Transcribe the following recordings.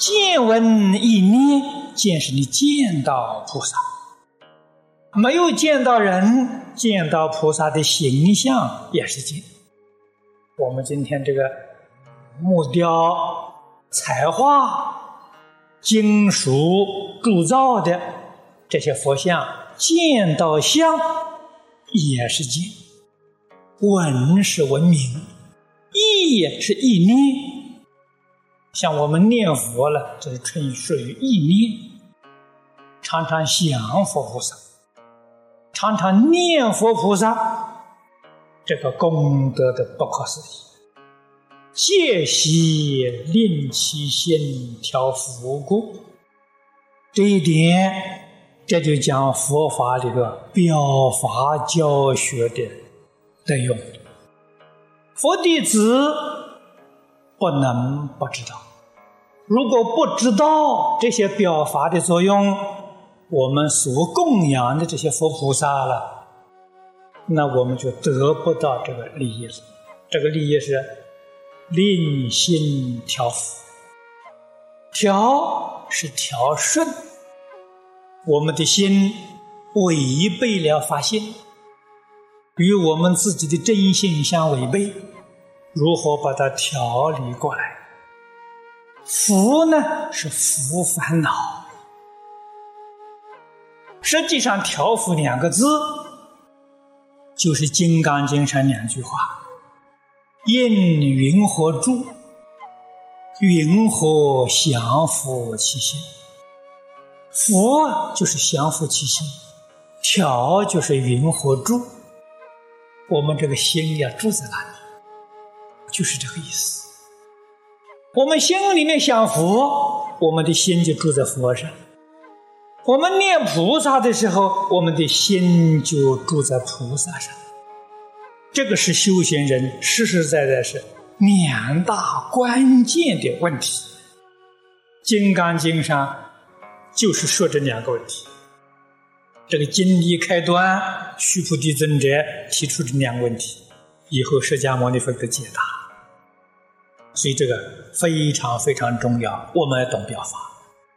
见闻一念，见是你见到菩萨，没有见到人，见到菩萨的形象也是见。我们今天这个木雕、彩画、金属铸造的这些佛像，见到相也是见。闻是闻名，意是意念。像我们念佛了，这是属于意念，常常想佛菩萨，常常念佛菩萨，这个功德的不可思议。戒习令其心调伏故，这一点，这就讲佛法这个表法教学的内容。佛弟子不能不知道，如果不知道这些表法的作用，我们所供养的这些佛菩萨了，那我们就得不到这个利益了。这个利益是令心调伏，调是调顺，我们的心违背了法性，与我们自己的真性相违背，如何把它调理过来？伏呢，是伏烦恼。实际上调伏两个字，就是《金刚经》上两句话：应云何住，云何降伏其心。伏就是降伏其心，调就是云何住。我们这个心要住在哪里？就是这个意思。我们心里面想佛，我们的心就住在佛上；我们念菩萨的时候，我们的心就住在菩萨上。这个是修行人实实在在是两大关键的问题。金刚经上就是说这两个问题。这个经理开端，须菩提尊者提出这两个问题，以后释迦牟尼佛的解答。所以这个非常非常重要，我们要懂表法。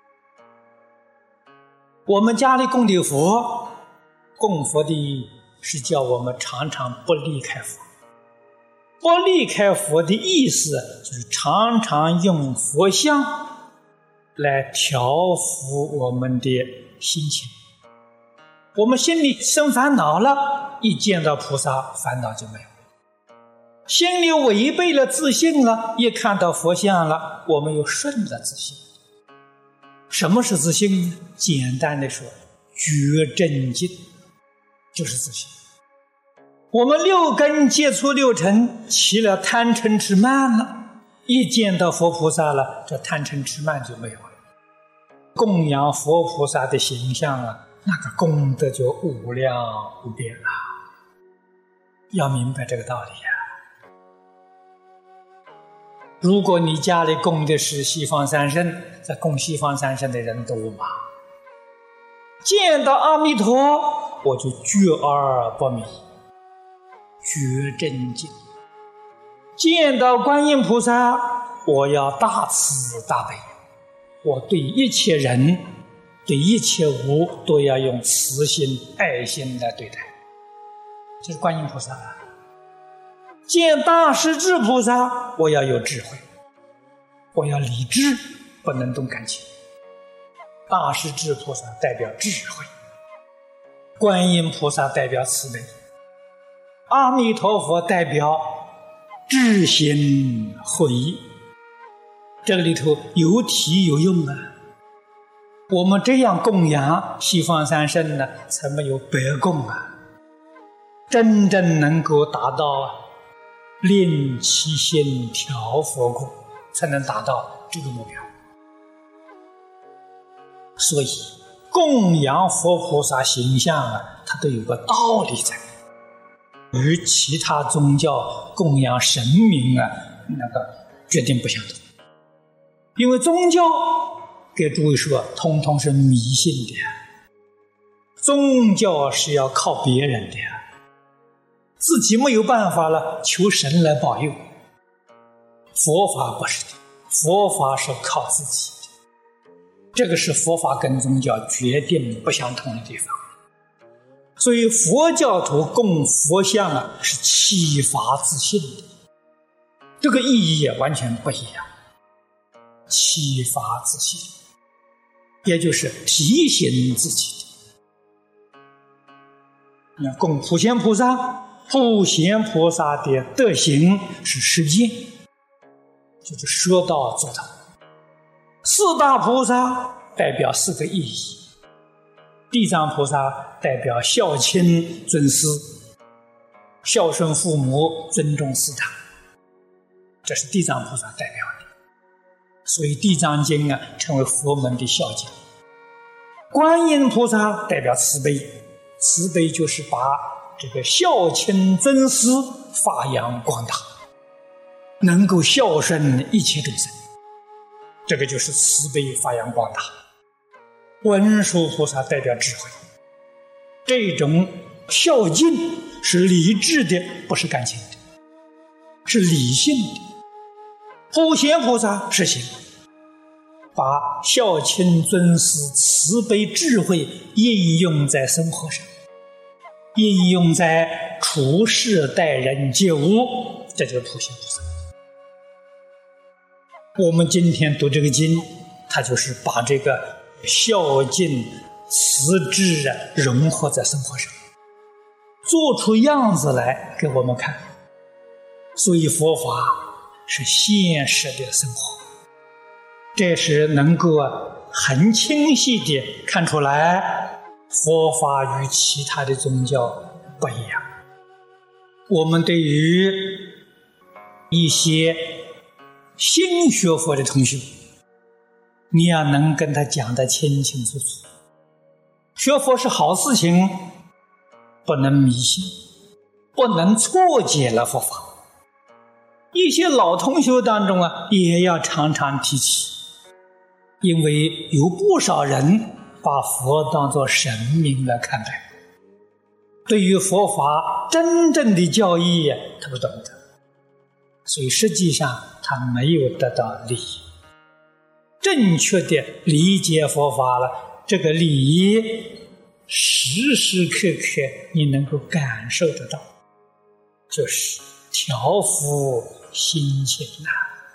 我们家里供的佛，供佛的意义是叫我们常常不离开佛。不离开佛的意思就是常常用佛像来调伏我们的心情。我们心里生烦恼了，一见到菩萨，烦恼就没有。心里违背了自信了，一看到佛像了，我们又顺了自信。什么是自信呢？简单的说，觉正境就是自信。我们六根接触六尘，起了贪嗔痴慢了，一见到佛菩萨了，这贪嗔痴慢就没有了。供养佛菩萨的形象啊，那个功德就无量无边了。要明白这个道理啊。如果你家里供的是西方三圣，在供西方三圣的人多吗？见到阿弥陀，我就觉而不迷，觉正境；见到观音菩萨，我要大慈大悲，我对一切人、对一切物都要用慈心、爱心来对待。这是观音菩萨啊。见大势至菩萨，我要有智慧，我要理智，不能动感情。大势至菩萨代表智慧，观音菩萨代表慈悲，阿弥陀佛代表智心合一。这里头有体有用啊。我们这样供养西方三圣呢，才没有白供啊，真正能够达到令其心调伏故，才能达到这个目标。所以供养佛菩萨形象啊，它都有个道理在，与其他宗教供养神明啊，那个决定不相同。因为宗教给诸位说，通通是迷信的，宗教是要靠别人的，自己没有办法了，求神来保佑。佛法不是的，佛法是靠自己的。 这个是佛法跟宗教决定不相同的地方。所以佛教徒供佛像啊，是启发自信的，这个意义也完全不一样。启发自信，也就是提醒自己的。你看供普贤菩萨，普贤菩萨的德行是实践，就是说到做到。四大菩萨代表四个意义，地藏菩萨代表孝亲尊师，孝顺父母，尊重师长，这是地藏菩萨代表的。所以地藏经啊，成为佛门的孝经。观音菩萨代表慈悲，慈悲就是把这个孝亲尊师发扬光大，能够孝顺一切众生，这个就是慈悲发扬光大。文殊菩萨代表智慧，这种孝敬是理智的，不是感情的，是理性的。普贤菩萨是行，把孝亲尊师慈悲智慧应用在生活上，应用在处事待人接物，这就是普贤菩萨。我们今天读这个经，它就是把这个孝敬慈智融合在生活上，做出样子来给我们看。所以佛法是现实的生活，这是能够很清晰地看出来佛法与其他的宗教不一样。我们对于一些新学佛的同学，你要能跟他讲得清清楚楚，学佛是好事情，不能迷信，不能错解了佛法。一些老同学当中也要常常提起，因为有不少人把佛当作神明来看待，对于佛法真正的教义他不懂得，所以实际上他没有得到利益。正确的理解佛法了，这个利益时时刻刻你能够感受得到，就是调伏心性啊。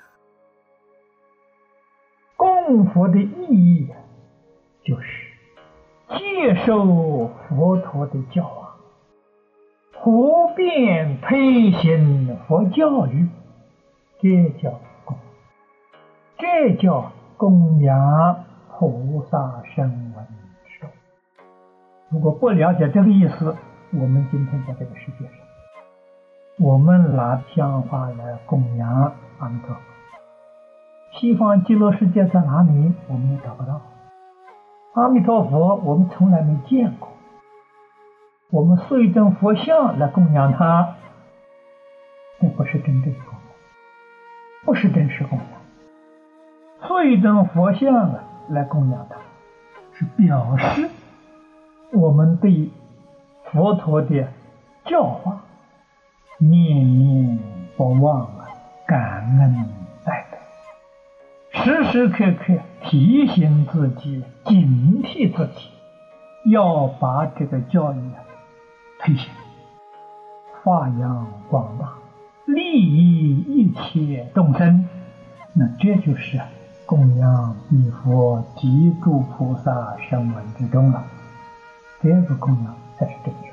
供佛的意义就是接受佛陀的教化，普遍推行佛教育，这叫供，这叫供养菩萨声闻之众。如果不了解这个意思，我们今天在这个世界上，我们拿香花来供养阿弥陀佛，西方极乐世界在哪里我们也找不到，阿弥陀佛我们从来没见过，我们塑一尊佛像来供养他，那不是真正的供养，不是真实供养。塑一尊佛像来供养他，是表示我们对佛陀的教化念念不忘感恩戴德，时时刻刻提醒自己，警惕自己，要把这个教育推行，发扬光大，利益一切众生。那这就是供养彼佛及诸菩萨声闻之中了，这个供养才是正确。